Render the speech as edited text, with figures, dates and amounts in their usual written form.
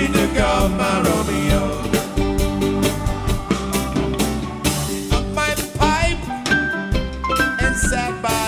ready to go, my Romeo. Up my pipe and sat by